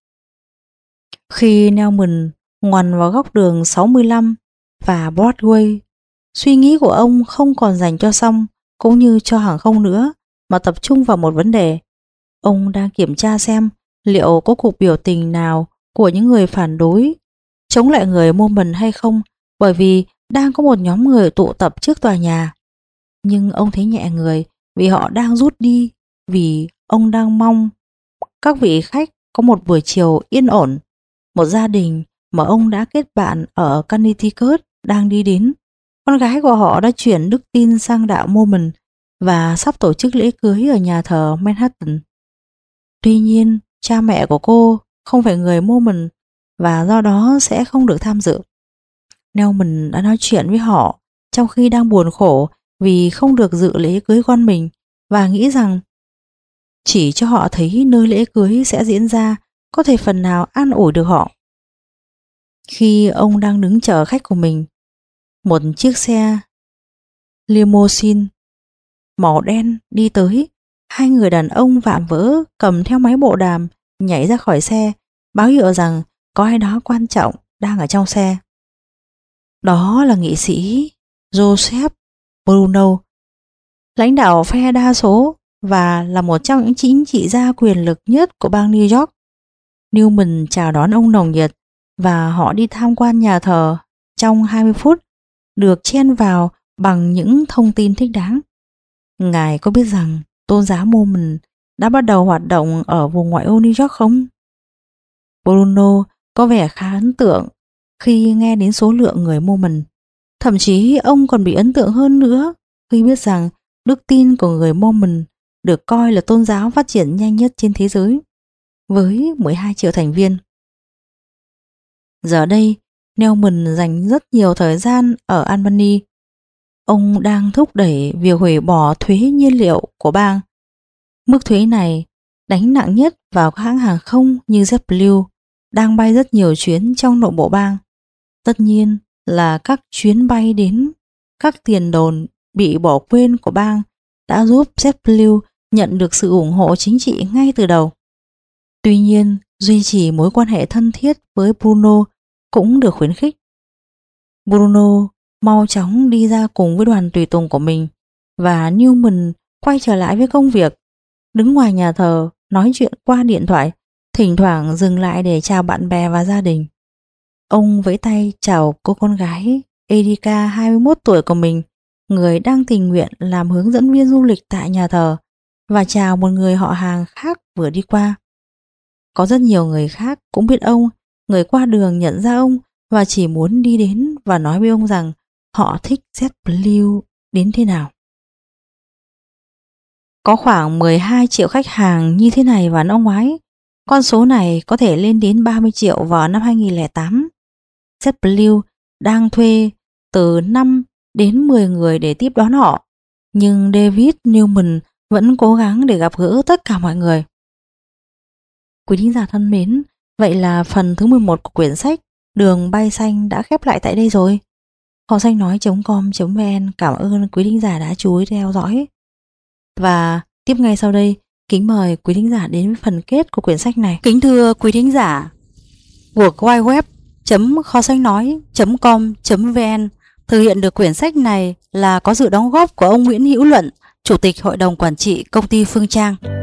Khi Newman ngoằn vào góc đường 65 và Broadway, suy nghĩ của ông không còn dành cho Song cũng như cho hàng không nữa, mà tập trung vào một vấn đề. Ông đang kiểm tra xem liệu có cuộc biểu tình nào của những người phản đối chống lại người Mormon hay không, bởi vì đang có một nhóm người tụ tập trước tòa nhà. Nhưng ông thấy nhẹ người vì họ đang rút đi, vì ông đang mong các vị khách có một buổi chiều yên ổn. Một gia đình mà ông đã kết bạn ở Connecticut đang đi đến. Con gái của họ đã chuyển đức tin sang đạo Mormon và sắp tổ chức lễ cưới ở nhà thờ Manhattan. Tuy nhiên, cha mẹ của cô không phải người Mormon và do đó sẽ không được tham dự. Newman đã nói chuyện với họ trong khi đang buồn khổ vì không được dự lễ cưới con mình và nghĩ rằng chỉ cho họ thấy nơi lễ cưới sẽ diễn ra có thể phần nào an ủi được họ. Khi ông đang đứng chờ khách của mình, một chiếc xe limousine màu đen đi tới. Hai người đàn ông vạm vỡ cầm theo máy bộ đàm nhảy ra khỏi xe, báo hiệu rằng có ai đó quan trọng đang ở trong xe. Đó là nghị sĩ Joseph Bruno, lãnh đạo phe đa số và là một trong những chính trị gia quyền lực nhất của bang New York. Newman chào đón ông nồng nhiệt và họ đi tham quan nhà thờ trong 20 phút, được chen vào bằng những thông tin thích đáng. Ngài có biết rằng tôn giáo Mormon đã bắt đầu hoạt động ở vùng ngoại ô New York không? Bruno có vẻ khá ấn tượng khi nghe đến số lượng người Mormon. Thậm chí ông còn bị ấn tượng hơn nữa khi biết rằng đức tin của người Mormon được coi là tôn giáo phát triển nhanh nhất trên thế giới, với 12 triệu thành viên. Giờ đây, Newman dành rất nhiều thời gian ở Albany. Ông đang thúc đẩy việc hủy bỏ thuế nhiên liệu của bang. Mức thuế này đánh nặng nhất vào các hãng hàng không như JetBlue đang bay rất nhiều chuyến trong nội bộ bang. Tất nhiên là các chuyến bay đến các tiền đồn bị bỏ quên của bang đã giúp JetBlue nhận được sự ủng hộ chính trị ngay từ đầu. Tuy nhiên, duy trì mối quan hệ thân thiết với Bruno cũng được khuyến khích. Bruno mau chóng đi ra cùng với đoàn tùy tùng của mình và Newman quay trở lại với công việc, đứng ngoài nhà thờ nói chuyện qua điện thoại, thỉnh thoảng dừng lại để chào bạn bè và gia đình. Ông vẫy tay chào cô con gái Erika 21 tuổi của mình, người đang tình nguyện làm hướng dẫn viên du lịch tại nhà thờ, và chào một người họ hàng khác vừa đi qua. Có rất nhiều người khác cũng biết ông, người qua đường nhận ra ông và chỉ muốn đi đến và nói với ông rằng họ thích JetBlue đến thế nào. Có khoảng 12 triệu khách hàng như thế này vào năm ngoái. Con số này có thể lên đến 30 triệu vào năm 2008. JetBlue đang thuê từ 5 đến 10 người để tiếp đón họ, nhưng David Newman vẫn cố gắng để gặp gỡ tất cả mọi người. Quý thính giả thân mến, vậy là phần thứ 11 của quyển sách Đường bay xanh đã khép lại tại đây rồi. Kho sách nói.com.vn cảm ơn quý thính giả đã chú ý theo dõi. Và tiếp ngay sau đây, kính mời quý thính giả đến với phần kết của quyển sách này. Kính thưa quý thính giả, World Wide Web.kho sách nói.com.vn thực hiện được quyển sách này là có sự đóng góp của ông Nguyễn Hữu Luận, Chủ tịch Hội đồng Quản trị Công ty Phương Trang.